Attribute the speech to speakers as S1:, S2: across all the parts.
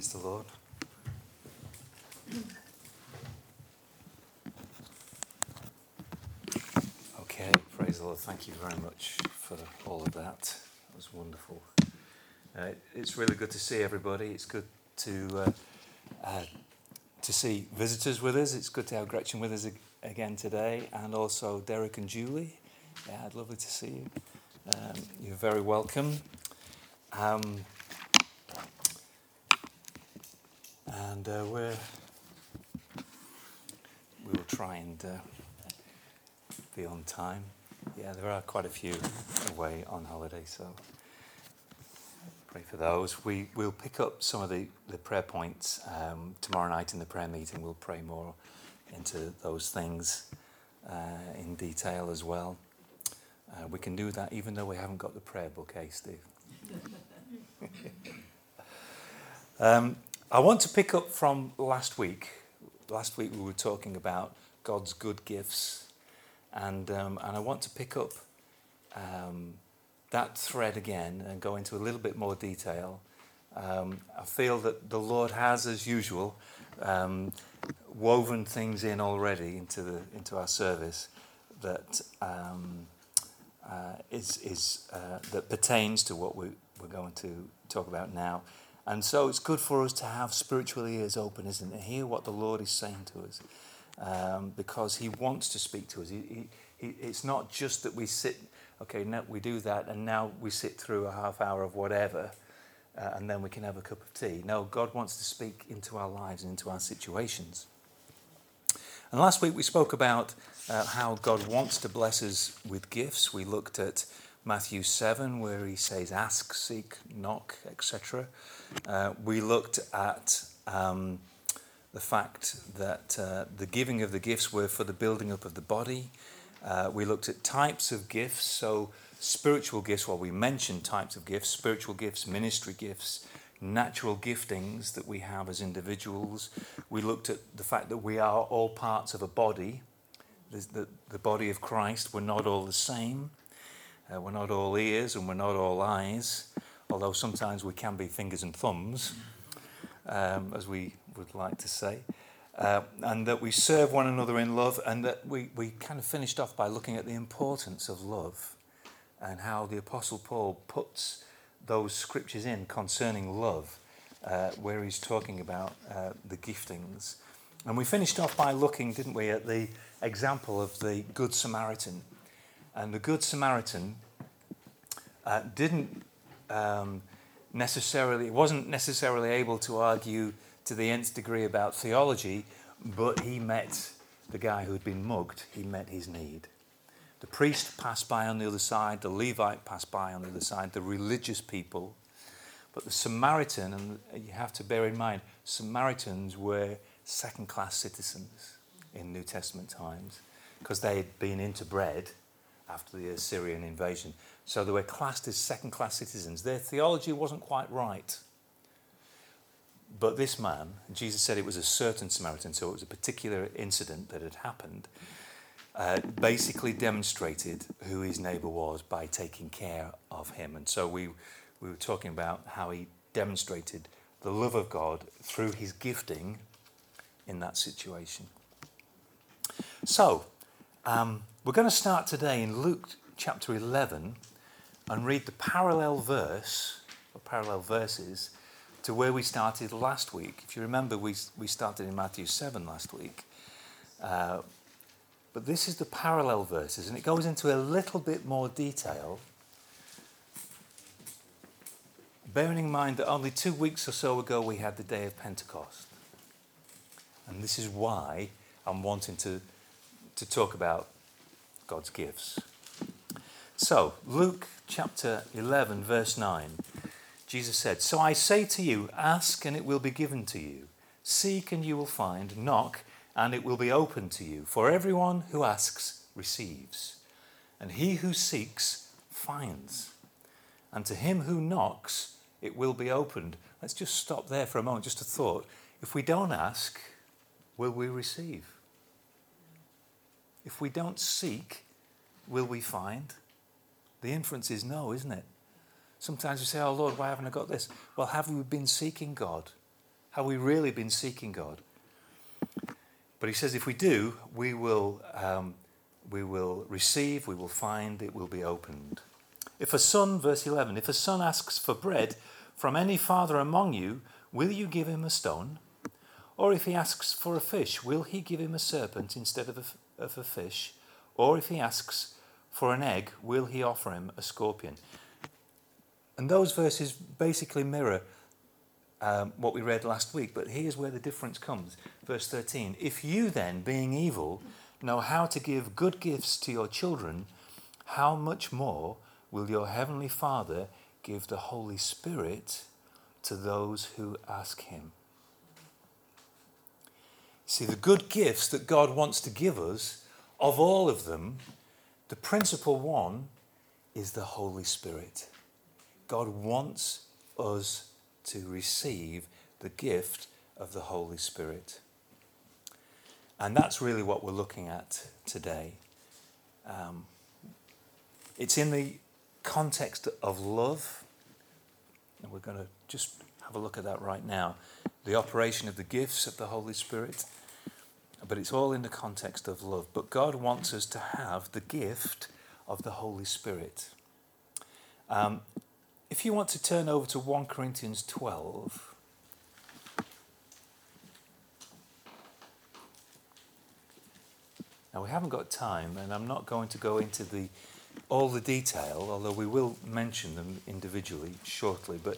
S1: Praise the Lord. Okay, praise the Lord. Thank you very much for all of that. That was wonderful. It's really good to see everybody. It's good to see visitors with us. It's good to have Gretchen with us again today, and also Derek and Julie. Yeah, lovely to see you. You're very welcome. And we will try and be on time. Yeah, there are quite a few away on holiday, so pray for those. We'll pick up some of the prayer points tomorrow night in the prayer meeting. We'll pray more into those things in detail as well. We can do that even though we haven't got the prayer book, eh, Steve? I want to pick up from last week. Last week we were talking about God's good gifts, and I want to pick up that thread again and go into a little bit more detail. I feel that the Lord has, as usual, woven things in already into our service that that pertains to what we're going to talk about now. And so it's good for us to have spiritual ears open, isn't it? Hear what the Lord is saying to us, because He wants to speak to us. It's not just that we sit, okay, now we do that, and now we sit through a half hour of whatever, and then we can have a cup of tea. No, God wants to speak into our lives and into our situations. And last week we spoke about how God wants to bless us with gifts. We looked at Matthew 7, where He says, ask, seek, knock, etc. We looked at the fact that the giving of the gifts were for the building up of the body. We looked at types of gifts, so spiritual gifts, we mentioned types of gifts, spiritual gifts, ministry gifts, natural giftings that we have as individuals. We looked at the fact that we are all parts of a body, the body of Christ. We're not all the same. We're not all ears and we're not all eyes, although sometimes we can be fingers and thumbs, as we would like to say, and that we serve one another in love, and that we kind of finished off by looking at the importance of love and how the Apostle Paul puts those scriptures in concerning love, where he's talking about the giftings. And we finished off by looking, didn't we, at the example of the Good Samaritan. And the Good Samaritan wasn't necessarily able to argue to the nth degree about theology, but he met the guy who'd been mugged. He met his need. The priest passed by on the other side, the Levite passed by on the other side, the religious people. But the Samaritan, and you have to bear in mind, Samaritans were second-class citizens in New Testament times because they had been interbred after the Assyrian invasion. So they were classed as second-class citizens. Their theology wasn't quite right. But this man, Jesus said it was a certain Samaritan, so it was a particular incident that had happened, basically demonstrated who his neighbour was by taking care of him. And so we were talking about how he demonstrated the love of God through his gifting in that situation. So, we're going to start today in Luke chapter 11 and read the parallel verse, or parallel verses, to where we started last week. If you remember, we started in Matthew 7 last week. But this is the parallel verses, and it goes into a little bit more detail, bearing in mind that only 2 weeks or so ago we had the day of Pentecost. And this is why I'm wanting to talk about God's gifts. So, Luke chapter 11, verse 9, Jesus said, "So I say to you, ask and it will be given to you. Seek and you will find. Knock and it will be opened to you. For everyone who asks receives, and he who seeks finds. And to him who knocks it will be opened." Let's just stop there for a moment, just a thought. If we don't ask, will we receive? If we don't seek, will we find? The inference is no, isn't it? Sometimes we say, "Oh Lord, why haven't I got this?" Well, have we been seeking God? Have we really been seeking God? But he says if we do, we will receive, we will find, it will be opened. If a son, verse 11, if a son asks for bread from any father among you, will you give him a stone? Or if he asks for a fish, will he give him a serpent instead of a fish? Or if he asks for an egg, will he offer him a scorpion? And those verses basically mirror what we read last week, but here's where the difference comes. Verse 13, if you then, being evil, know how to give good gifts to your children, how much more will your heavenly Father give the Holy Spirit to those who ask him? See, the good gifts that God wants to give us, of all of them, the principal one is the Holy Spirit. God wants us to receive the gift of the Holy Spirit. And that's really what we're looking at today. It's in the context of love, and we're going to just have a look at that right now. The operation of the gifts of the Holy Spirit, but it's all in the context of love. But God wants us to have the gift of the Holy Spirit. If you want to turn over to 1 Corinthians 12. Now we haven't got time, and I'm not going to go into all the detail, although we will mention them individually shortly. But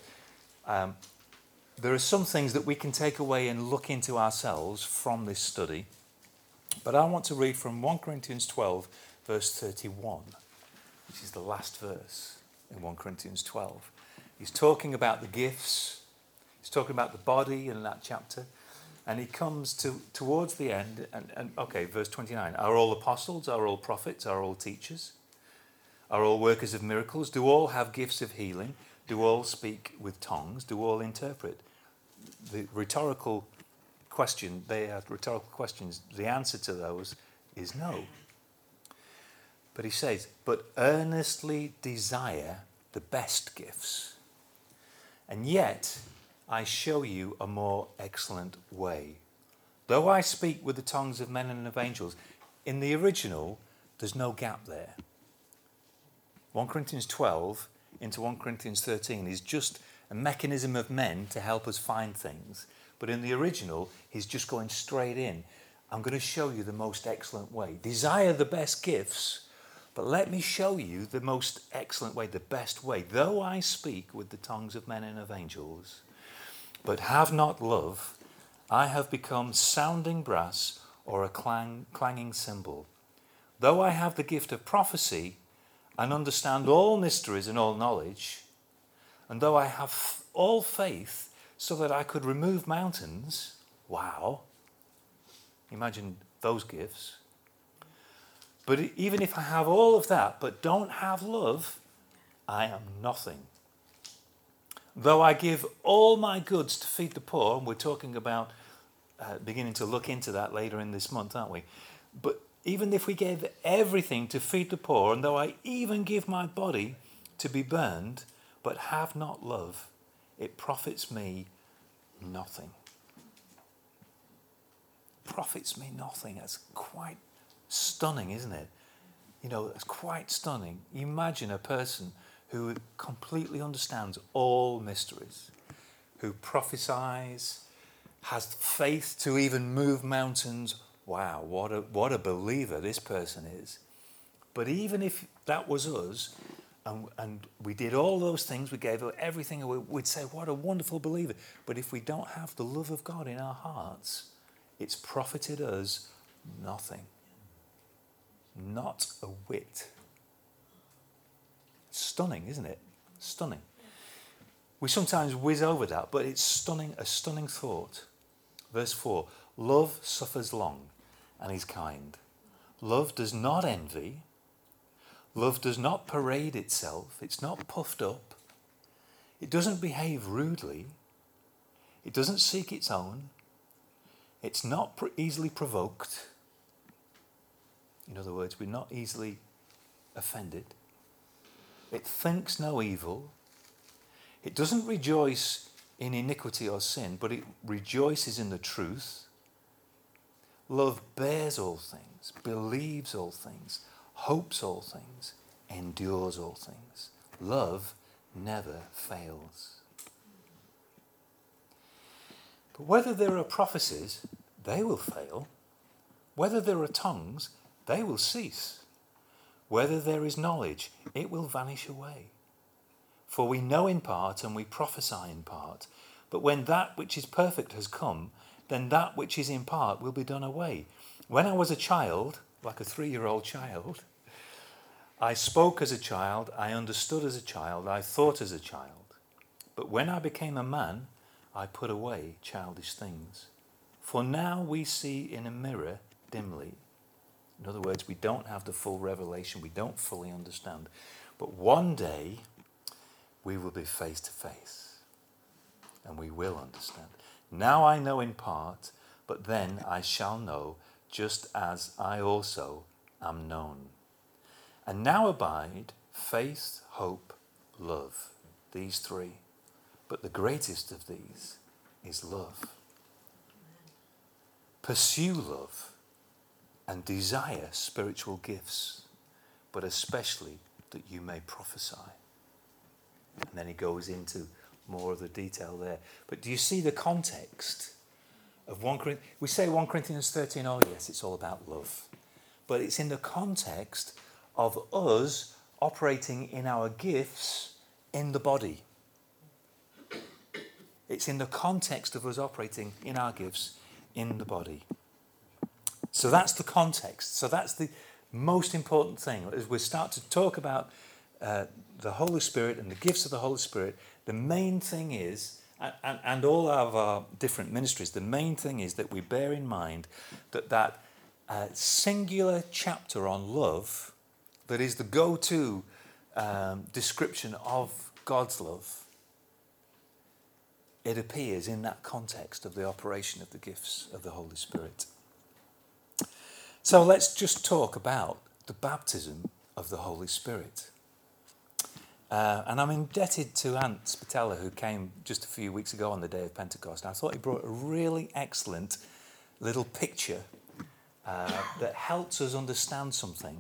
S1: there are some things that we can take away and look into ourselves from this study. But I want to read from 1 Corinthians 12, verse 31, which is the last verse in 1 Corinthians 12. He's talking about the gifts. He's talking about the body in that chapter. And he comes towards the end, and verse 29. Are all apostles? Are all prophets? Are all teachers? Are all workers of miracles? Do all have gifts of healing? Do all speak with tongues? Do all interpret? The rhetorical question, they have rhetorical questions. The answer to those is no. But he says, but earnestly desire the best gifts. And yet I show you a more excellent way. Though I speak with the tongues of men and of angels, in the original, there's no gap there. 1 Corinthians 12 into 1 Corinthians 13 is just a mechanism of men to help us find things. But in the original, he's just going straight in. I'm going to show you the most excellent way. Desire the best gifts, but let me show you the most excellent way, the best way. Though I speak with the tongues of men and of angels, but have not love, I have become sounding brass or a clanging cymbal. Though I have the gift of prophecy and understand all mysteries and all knowledge, and though I have all faith so that I could remove mountains, wow, imagine those gifts. But even if I have all of that but don't have love, I am nothing. Though I give all my goods to feed the poor, and we're talking about beginning to look into that later in this month, aren't we? But even if we gave everything to feed the poor, and though I even give my body to be burned, but have not love, it profits me nothing. Profits me nothing. That's quite stunning, isn't it? You know, it's quite stunning. Imagine a person who completely understands all mysteries, who prophesies, has faith to even move mountains. Wow, what a believer this person is. But even if that was us, and we did all those things, we gave everything, we'd say, what a wonderful believer. But if we don't have the love of God in our hearts, it's profited us nothing. Not a whit. Stunning, isn't it? Stunning. We sometimes whiz over that, but it's stunning, a stunning thought. Verse 4, love suffers long and is kind. Love does not envy. Love does not parade itself. It's not puffed up. It doesn't behave rudely. It doesn't seek its own. It's not easily provoked. In other words, we're not easily offended. It thinks no evil. It doesn't rejoice in iniquity or sin, but it rejoices in the truth. Love bears all things, believes all things, hopes all things, endures all things. Love never fails. But whether there are prophecies, they will fail. Whether there are tongues, they will cease. Whether there is knowledge, it will vanish away. For we know in part and we prophesy in part. But when that which is perfect has come, then that which is in part will be done away. When I was a child, like a 3-year-old child, I spoke as a child, I understood as a child, I thought as a child. But when I became a man, I put away childish things. For now we see in a mirror dimly. In other words, we don't have the full revelation, we don't fully understand. But one day we will be face to face and we will understand. Now I know in part, but then I shall know just as I also am known. And now abide faith, hope, love, these three. But the greatest of these is love. Pursue love and desire spiritual gifts, but especially that you may prophesy. And then he goes into more of the detail there. But do you see the context of 1 Corinthians? We say 1 Corinthians 13, oh yes, it's all about love. But it's in the context of us operating in our gifts in the body. It's in the context of us operating in our gifts in the body. So that's the context. So that's the most important thing. As we start to talk about the Holy Spirit and the gifts of the Holy Spirit, the main thing is, and all of our different ministries, the main thing is that we bear in mind that singular chapter on love, that is the go-to description of God's love, it appears in that context of the operation of the gifts of the Holy Spirit. So let's just talk about the baptism of the Holy Spirit. And I'm indebted to Ant Spatella, who came just a few weeks ago on the day of Pentecost. I thought he brought a really excellent little picture that helps us understand something.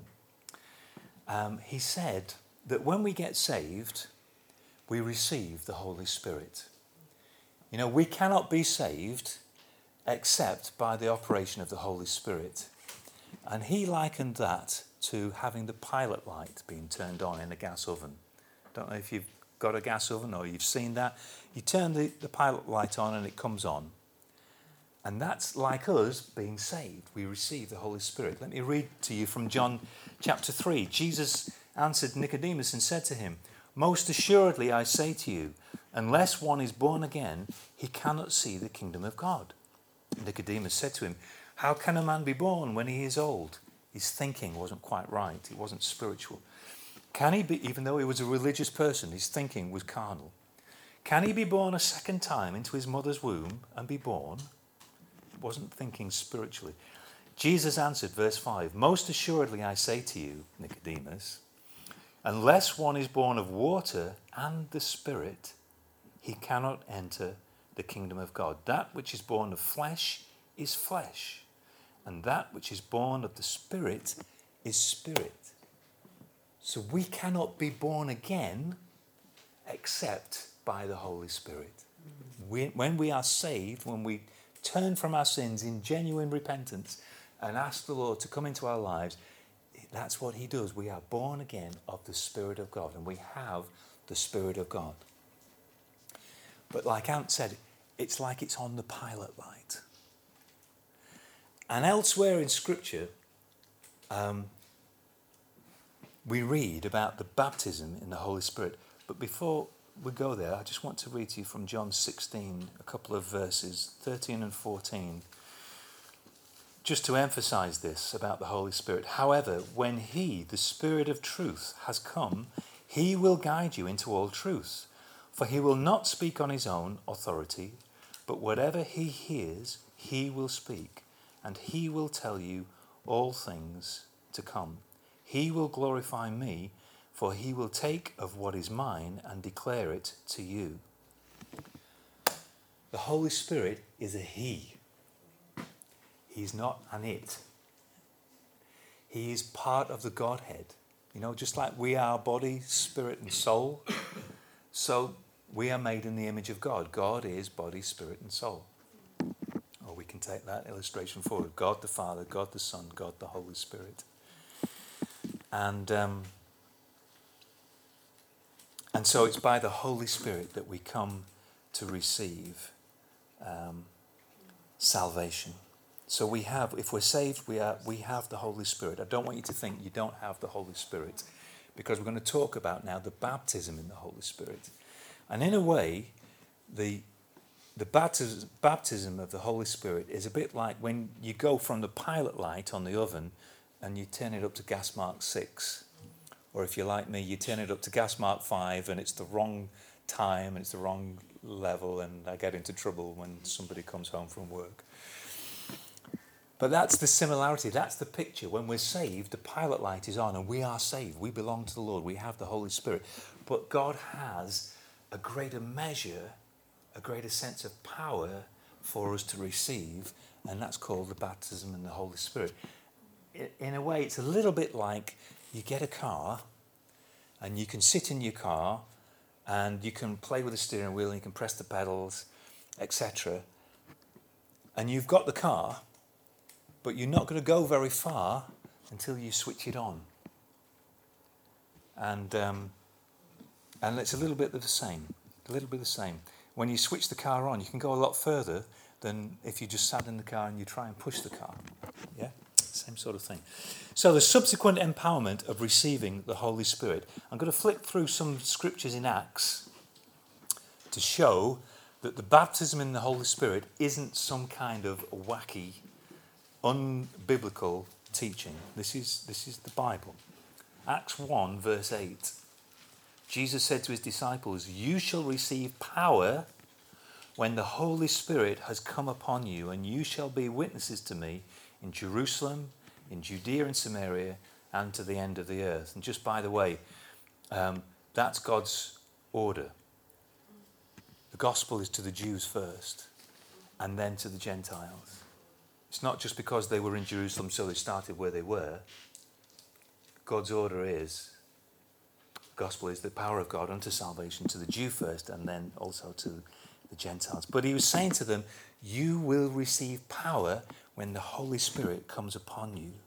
S1: He said that when we get saved, we receive the Holy Spirit. You know, we cannot be saved except by the operation of the Holy Spirit. And he likened that to having the pilot light being turned on in a gas oven. Don't know if you've got a gas oven or you've seen that. You turn the pilot light on and it comes on. And that's like us being saved. We receive the Holy Spirit. Let me read to you from John chapter 3. Jesus answered Nicodemus and said to him, "Most assuredly I say to you, unless one is born again, he cannot see the kingdom of God." Nicodemus said to him, "How can a man be born when he is old?" His thinking wasn't quite right. It wasn't spiritual. Can he be, even though he was a religious person, his thinking was carnal. Can he be born a second time into his mother's womb and be born? He wasn't thinking spiritually. Jesus answered, verse 5, "Most assuredly I say to you, Nicodemus, unless one is born of water and the Spirit, he cannot enter the kingdom of God. That which is born of flesh is flesh, and that which is born of the Spirit is spirit." So we cannot be born again except by the Holy Spirit. When we are saved, when we turn from our sins in genuine repentance and ask the Lord to come into our lives, that's what he does. We are born again of the Spirit of God, and we have the Spirit of God. But like Ant said, it's like it's on the pilot light. And elsewhere in Scripture, we read about the baptism in the Holy Spirit. But before we go there, I just want to read to you from John 16, a couple of verses, 13 and 14, just to emphasize this about the Holy Spirit. "However, when he, the Spirit of truth, has come, he will guide you into all truth. For he will not speak on his own authority, but whatever he hears, he will speak, and he will tell you all things to come. He will glorify me, for he will take of what is mine and declare it to you." The Holy Spirit is a He. He's not an it. He is part of the Godhead. You know, just like we are body, spirit, and soul, so we are made in the image of God. God is body, spirit, and soul. Or we can take that illustration forward. God the Father, God the Son, God the Holy Spirit. And so it's by the Holy Spirit that we come to receive salvation. So we have, if we're saved, we have the Holy Spirit. I don't want you to think you don't have the Holy Spirit, because we're going to talk about now the baptism in the Holy Spirit. And in a way, the baptism of the Holy Spirit is a bit like when you go from the pilot light on the oven and you turn it up to gas mark 6. Or if you're like me, you turn it up to gas mark 5 and it's the wrong time and it's the wrong level, and I get into trouble when somebody comes home from work. But that's the similarity, that's the picture. When we're saved, the pilot light is on and we are saved. We belong to the Lord, we have the Holy Spirit. But God has a greater measure, a greater sense of power for us to receive, and that's called the baptism in the Holy Spirit. In a way, it's a little bit like you get a car and you can sit in your car and you can play with the steering wheel and you can press the pedals, etc. And you've got the car, but you're not going to go very far until you switch it on. And it's a little bit the same. When you switch the car on, you can go a lot further than if you just sat in the car and you try and push the car. Yeah? Same sort of thing. So the subsequent empowerment of receiving the Holy Spirit. I'm going to flick through some scriptures in Acts to show that the baptism in the Holy Spirit isn't some kind of wacky, unbiblical teaching. This is the Bible. Acts 1 verse 8. Jesus said to his disciples, "You shall receive power when the Holy Spirit has come upon you, and you shall be witnesses to me in Jerusalem, in Judea and Samaria, and to the end of the earth." And just by the way, that's God's order. The gospel is to the Jews first, and then to the Gentiles. It's not just because they were in Jerusalem, so they started where they were. God's order is, the gospel is the power of God unto salvation to the Jew first, and then also to the Gentiles. But he was saying to them, you will receive power when the Holy Spirit comes upon you.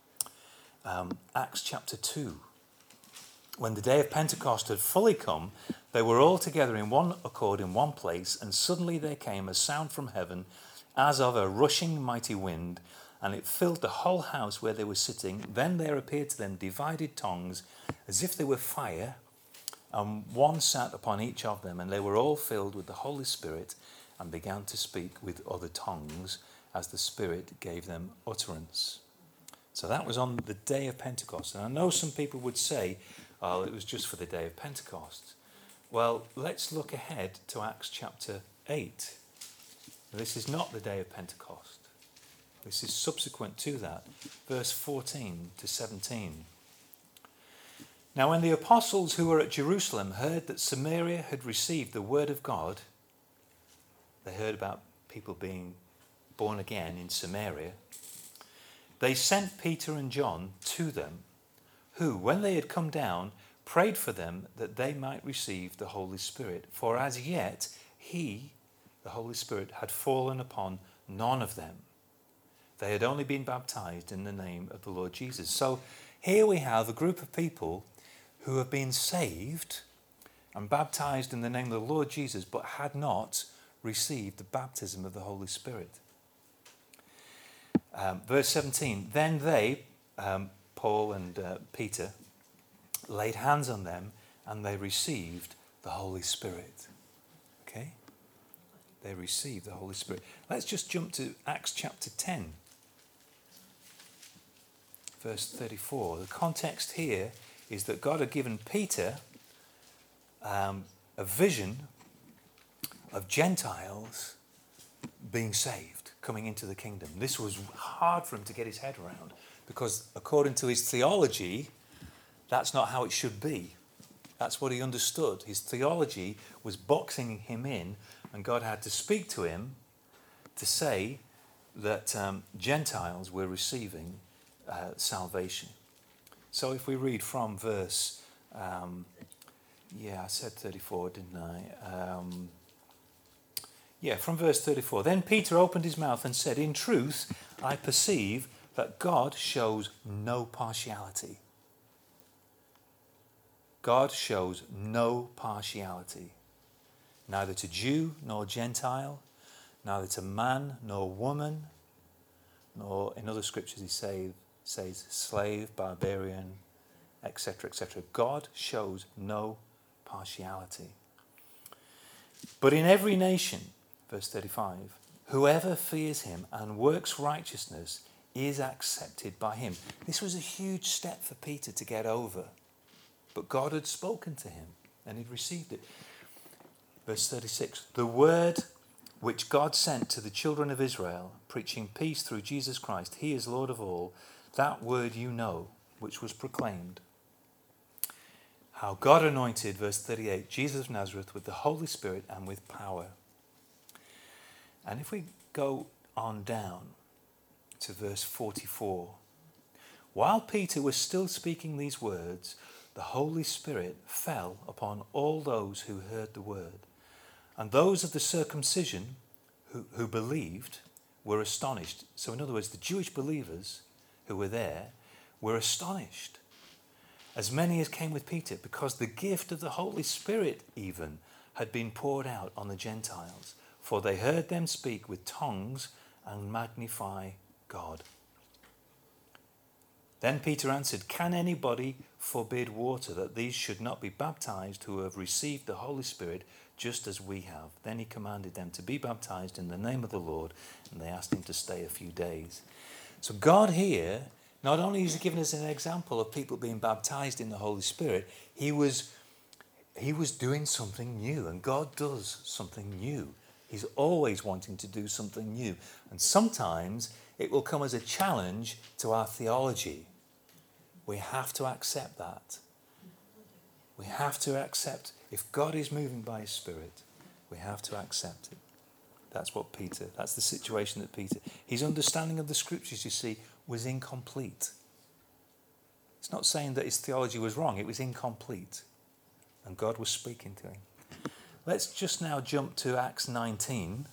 S1: Acts chapter 2. When the day of Pentecost had fully come, they were all together in one accord in one place, and suddenly there came a sound from heaven as of a rushing mighty wind, and it filled the whole house where they were sitting. Then there appeared to them divided tongues, as if they were fire, and one sat upon each of them, and they were all filled with the Holy Spirit, and began to speak with other tongues, as the Spirit gave them utterance. So that was on the day of Pentecost. And I know some people would say, oh, it was just for the day of Pentecost. Well, let's look ahead to Acts chapter 8. This is not the day of Pentecost. This is subsequent to that. Verse 14 to 17. Now when the apostles who were at Jerusalem heard that Samaria had received the word of God, they heard about people being born again in Samaria, they sent Peter and John to them, who, when they had come down, prayed for them that they might receive the Holy Spirit. For as yet he, the Holy Spirit, had fallen upon none of them. They had only been baptized in the name of the Lord Jesus. So here we have a group of people who have been saved and baptized in the name of the Lord Jesus, but had not received the baptism of the Holy Spirit. Verse 17, then they, Paul and Peter, laid hands on them and they received the Holy Spirit. Okay? They received the Holy Spirit. Let's just jump to Acts chapter 10, verse 34. The context here is that God had given Peter a vision of Gentiles being saved, coming into the kingdom. This was hard for him to get his head around, because according to his theology, that's not how it should be. That's what he understood. His theology was boxing him in And God had to speak to him to say that Gentiles were receiving salvation. So if we read from verse, I said 34, didn't I? From verse 34. Then Peter opened his mouth and said, "In truth, I perceive that God shows no partiality." God shows no partiality, neither to Jew nor Gentile, neither to man nor woman, nor in other scriptures he says slave, barbarian, etc., etc. God shows no partiality. But in every nation, verse 35, whoever fears him and works righteousness is accepted by him. This was a huge step for Peter to get over. But God had spoken to him and he'd received it. Verse 36, the word which God sent to the children of Israel, preaching peace through Jesus Christ, he is Lord of all, that word you know, which was proclaimed. How God anointed, verse 38, Jesus of Nazareth with the Holy Spirit and with power. And if we go on down to verse 44, while Peter was still speaking these words, the Holy Spirit fell upon all those who heard the word. And those of the circumcision who believed were astonished. So in other words, the Jewish believers who were there were astonished, as many as came with Peter, because the gift of the Holy Spirit even had been poured out on the Gentiles. For they heard them speak with tongues and magnify God. Then Peter answered, "Can anybody forbid water that these should not be baptized who have received the Holy Spirit just as we have?" Then he commanded them to be baptized in the name of the Lord, and they asked him to stay a few days. So God here, not only is he giving us an example of people being baptized in the Holy Spirit, he was doing something new, and God does something new. He's always wanting to do something new. And sometimes it will come as a challenge to our theology. We have to accept that. We have to accept, if God is moving by his Spirit, we have to accept it. That's the situation that Peter, his understanding of the scriptures, you see, was incomplete. It's not saying that his theology was wrong, it was incomplete. And God was speaking to him. Let's just now jump to Acts 19.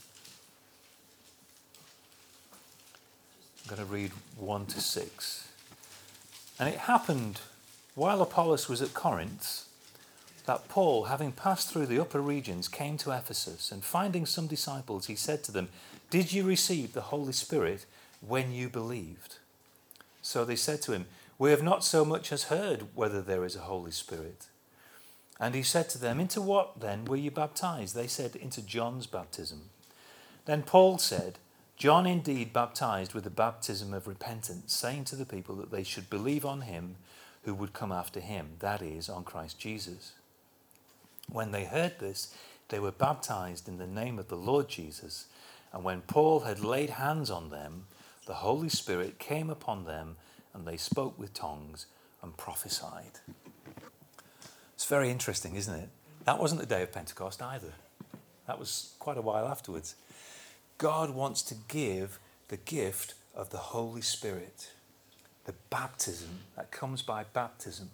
S1: I'm going to read 1 to 6. And it happened while Apollos was at Corinth that Paul, having passed through the upper regions, came to Ephesus, and finding some disciples, he said to them, "Did you receive the Holy Spirit when you believed?" So they said to him, "We have not so much as heard whether there is a Holy Spirit." And he said to them, "Into what then were you baptized?" They said, "Into John's baptism." Then Paul said, "John indeed baptized with the baptism of repentance, saying to the people that they should believe on him who would come after him, that is, on Christ Jesus." When they heard this, they were baptized in the name of the Lord Jesus. And when Paul had laid hands on them, the Holy Spirit came upon them, and they spoke with tongues and prophesied. It's very interesting, isn't it? That wasn't the day of Pentecost either. That was quite a while afterwards. God wants to give the gift of the Holy Spirit, the baptism that comes by baptism.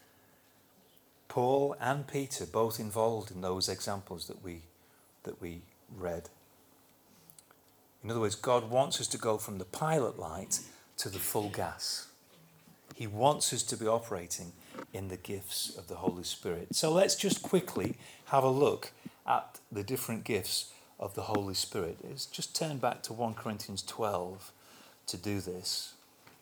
S1: Paul and Peter both involved in those examples that we read. In other words, God wants us to go from the pilot light to the full gas. He wants us to be operating in the gifts of the Holy Spirit. So let's just quickly have a look at the different gifts of the Holy Spirit. Let's just turn back to 1 Corinthians 12 to do this.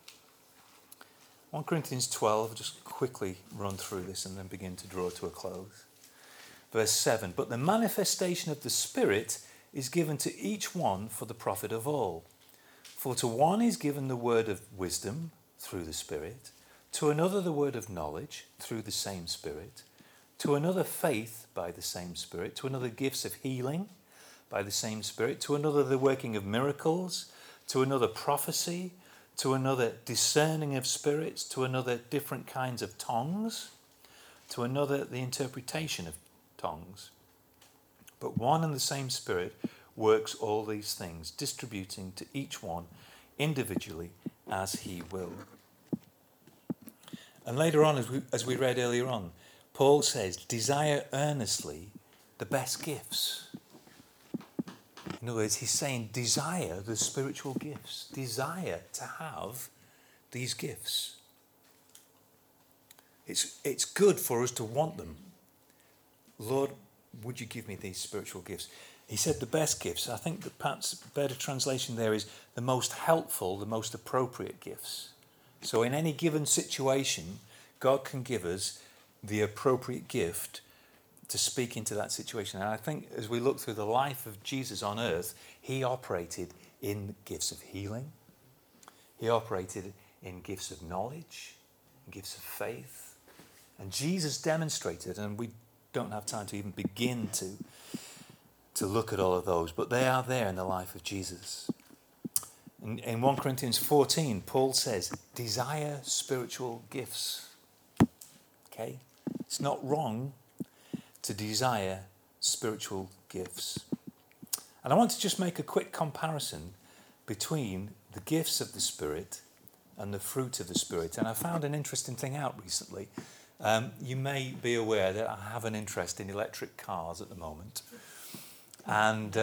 S1: 1 Corinthians 12, just quickly run through this and then begin to draw to a close. Verse 7, "But the manifestation of the Spirit is given to each one for the profit of all. For to one is given the word of wisdom through the Spirit, to another the word of knowledge through the same Spirit, to another faith by the same Spirit, to another gifts of healing by the same Spirit, to another the working of miracles, to another prophecy, to another discerning of spirits, to another different kinds of tongues, to another the interpretation of tongues. But one and the same Spirit works all these things, distributing to each one individually as he will. And later on, as we read earlier on, Paul says, desire earnestly the best gifts. In other words, he's saying desire the spiritual gifts. Desire to have these gifts. It's good for us to want them. Lord, would you give me these spiritual gifts? He said the best gifts. I think that perhaps a better translation there is the most helpful, the most appropriate gifts. So in any given situation, God can give us the appropriate gift to speak into that situation. And I think as we look through the life of Jesus on earth, he operated in gifts of healing. He operated in gifts of knowledge, gifts of faith. And Jesus demonstrated, and we don't have time to even begin to look at all of those, but they are there in the life of Jesus. In 1 Corinthians 14, Paul says, desire spiritual gifts. Okay? It's not wrong to desire spiritual gifts. And I want to just make a quick comparison between the gifts of the Spirit and the fruit of the Spirit. And I found an interesting thing out recently. You may be aware that I have an interest in electric cars at the moment. And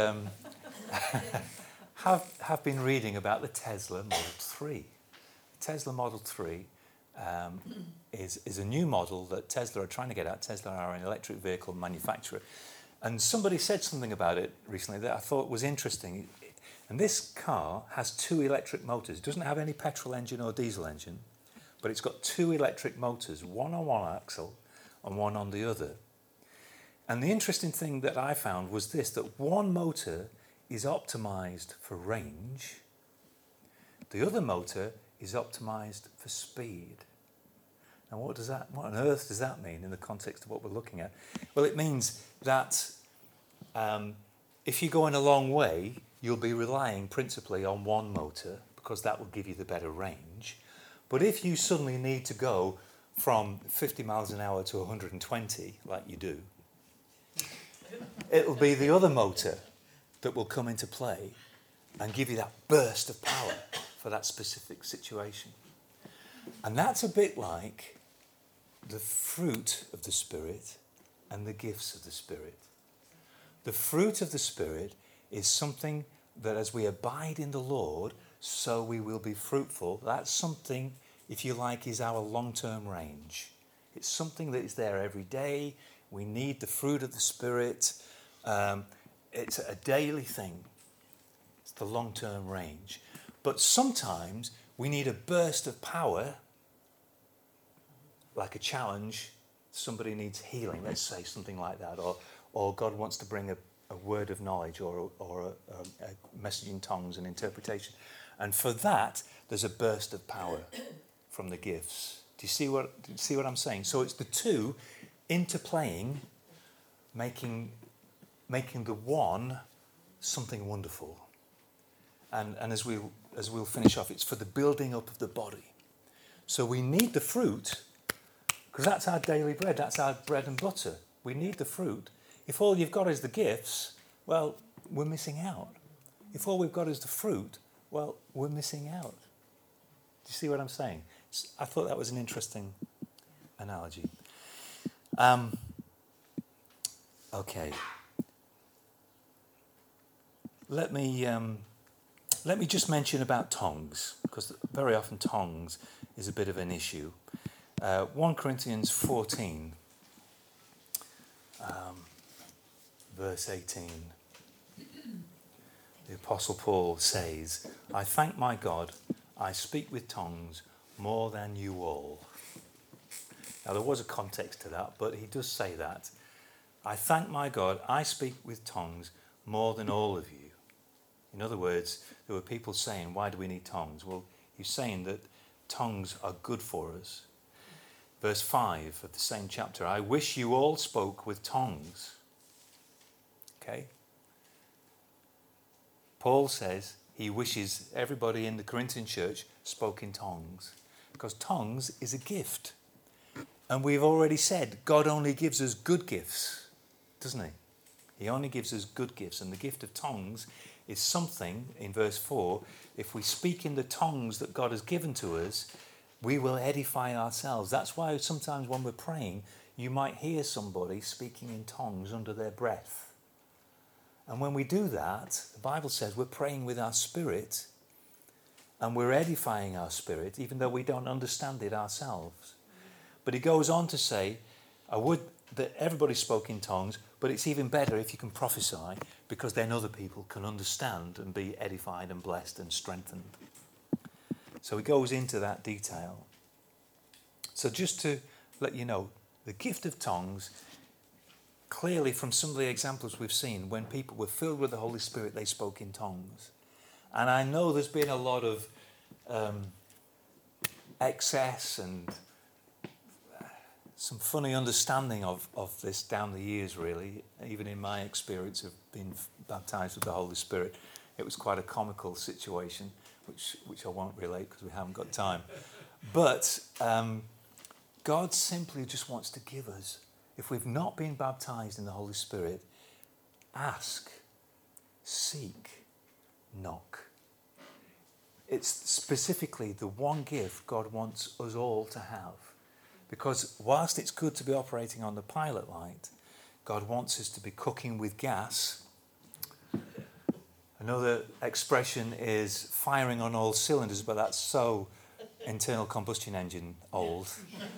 S1: have been reading about the Tesla Model 3. The Tesla Model 3 is a new model that Tesla are trying to get out. Tesla are an electric vehicle manufacturer. And somebody said something about it recently that I thought was interesting. And this car has 2 electric motors. It doesn't have any petrol engine or diesel engine, but it's got 2 electric motors, one on one axle and one on the other. And the interesting thing that I found was this, that one motor is optimized for range. The other motor is optimized for speed. Now what on earth does that mean in the context of what we're looking at? Well, it means that if you're going a long way, you'll be relying principally on one motor because that will give you the better range. But if you suddenly need to go from 50 miles an hour to 120, like you do, it'll be the other motor that will come into play and give you that burst of power for that specific situation. And that's a bit like the fruit of the Spirit and the gifts of the Spirit. The fruit of the Spirit is something that as we abide in the Lord, so we will be fruitful. That's something, if you like, is our long-term range. It's something that is there every day. We need the fruit of the Spirit. It's a daily thing. It's the long-term range. But sometimes we need a burst of power, like a challenge. Somebody needs healing, let's say, something like that. Or God wants to bring a word of knowledge or a message in tongues and interpretation. And for that, there's a burst of power from the gifts. Do you see what I'm saying? So it's the two interplaying, making the one something wonderful. And as we'll finish off, it's for the building up of the body. So we need the fruit, because that's our daily bread, that's our bread and butter. We need the fruit. If all you've got is the gifts, well, we're missing out. If all we've got is the fruit, well, we're missing out. Do you see what I'm saying? I thought that was an interesting analogy. Okay. Let me just mention about tongues, because very often tongues is a bit of an issue. 1 Corinthians 14, verse 18. The Apostle Paul says, I thank my God, I speak with tongues more than you all. Now there was a context to that, but he does say that. I thank my God, I speak with tongues more than all of you. In other words, there were people saying, why do we need tongues? Well, he's saying that tongues are good for us. Verse 5 of the same chapter, I wish you all spoke with tongues. Okay? Paul says he wishes everybody in the Corinthian church spoke in tongues, because tongues is a gift. And we've already said God only gives us good gifts, doesn't he? He only gives us good gifts. And the gift of tongues is something, in verse 4, if we speak in the tongues that God has given to us, we will edify ourselves. That's why sometimes when we're praying, you might hear somebody speaking in tongues under their breath. And when we do that, the Bible says we're praying with our spirit and we're edifying our spirit, even though we don't understand it ourselves. But he goes on to say, I would that everybody spoke in tongues, but it's even better if you can prophesy, because then other people can understand and be edified and blessed and strengthened. So he goes into that detail. So just to let you know, the gift of tongues, clearly from some of the examples we've seen, when people were filled with the Holy Spirit, they spoke in tongues. And I know there's been a lot of excess and some funny understanding of this down the years, really. Even in my experience of being baptized with the Holy Spirit, it was quite a comical situation, which I won't relate because we haven't got time. But God simply just wants to give us, if we've not been baptized in the Holy Spirit, ask, seek, knock. It's specifically the one gift God wants us all to have. Because whilst it's good to be operating on the pilot light, God wants us to be cooking with gas. Another expression is firing on all cylinders, but that's so internal combustion engine old.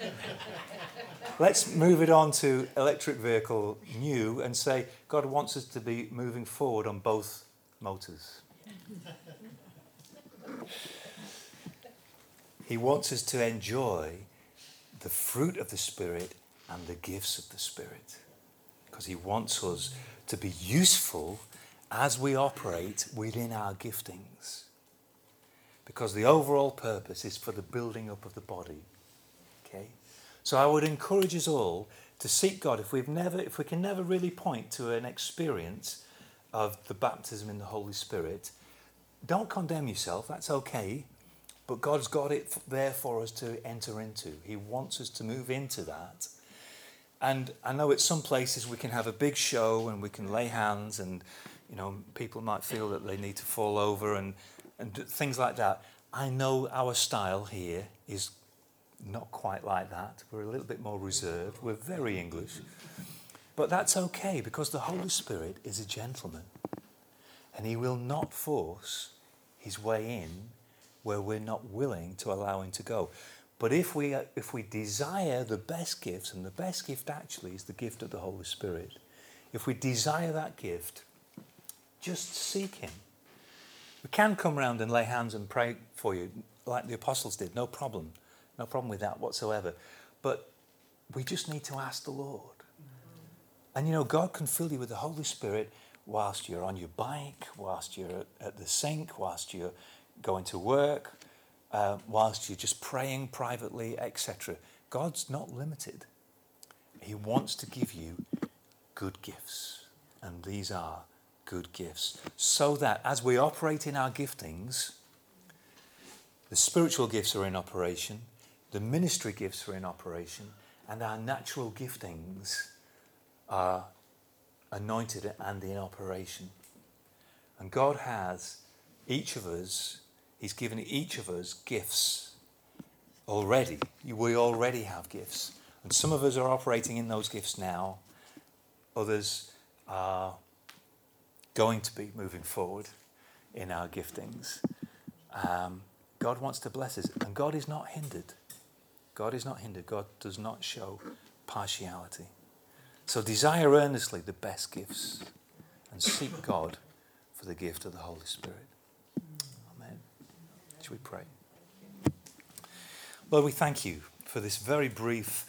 S1: Let's move it on to electric vehicle new and say God wants us to be moving forward on both motors. He wants us to enjoy the fruit of the Spirit and the gifts of the Spirit, because he wants us to be useful as we operate within our giftings, because the overall purpose is for the building up of the body. Okay, so I would encourage us all to seek God. If we can never really point to an experience of the baptism in the Holy Spirit, don't condemn yourself. That's okay. But God's got it there for us to enter into. He wants us to move into that. And I know at some places we can have a big show and we can lay hands and, people might feel that they need to fall over and things like that. I know our style here is not quite like that. We're a little bit more reserved. We're very English. But that's okay, because the Holy Spirit is a gentleman. And he will not force his way in where we're not willing to allow him to go. But if we desire the best gifts, and the best gift actually is the gift of the Holy Spirit, if we desire that gift, just seek him. We can come round and lay hands and pray for you like the apostles did, no problem. No problem with that whatsoever. But we just need to ask the Lord. And God can fill you with the Holy Spirit whilst you're on your bike, whilst you're at the sink, whilst you're going to work, whilst you're just praying privately, etc. God's not limited. He wants to give you good gifts. And these are good gifts. So that as we operate in our giftings, the spiritual gifts are in operation, the ministry gifts are in operation, and our natural giftings are anointed and in operation. And God has each of us, he's given each of us gifts already. We already have gifts. And some of us are operating in those gifts now. Others are going to be moving forward in our giftings. God wants to bless us. And God is not hindered. God is not hindered. God does not show partiality. So desire earnestly the best gifts and seek God for the gift of the Holy Spirit. Amen. Shall we pray? Lord, we thank you for this very brief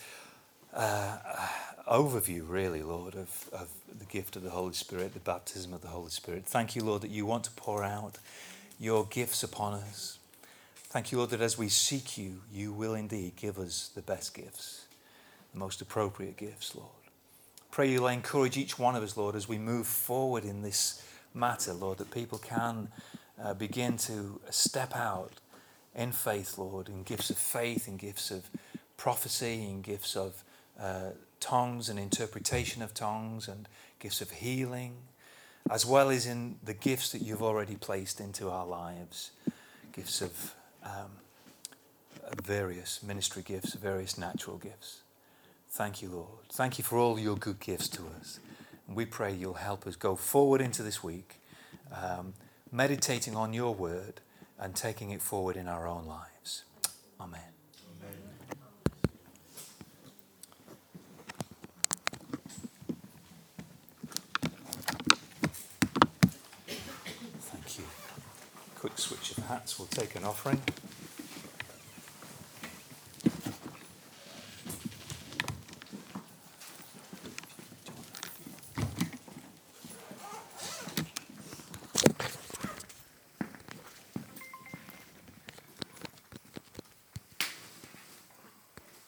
S1: overview, really, Lord, of the gift of the Holy Spirit, the baptism of the Holy Spirit. Thank you, Lord, that you want to pour out your gifts upon us. Thank you, Lord, that as we seek you, you will indeed give us the best gifts, the most appropriate gifts, Lord. Pray you'll encourage each one of us, Lord, as we move forward in this matter, Lord, that people can begin to step out in faith, Lord, in gifts of faith, in gifts of prophecy, in gifts of tongues and interpretation of tongues, and gifts of healing, as well as in the gifts that you've already placed into our lives, gifts of various ministry gifts, various natural gifts. Thank you, Lord. Thank you for all your good gifts to us. And we pray you'll help us go forward into this week, meditating on your word and taking it forward in our own lives. Amen. Thank you. Quick switch of hats. We'll take an offering.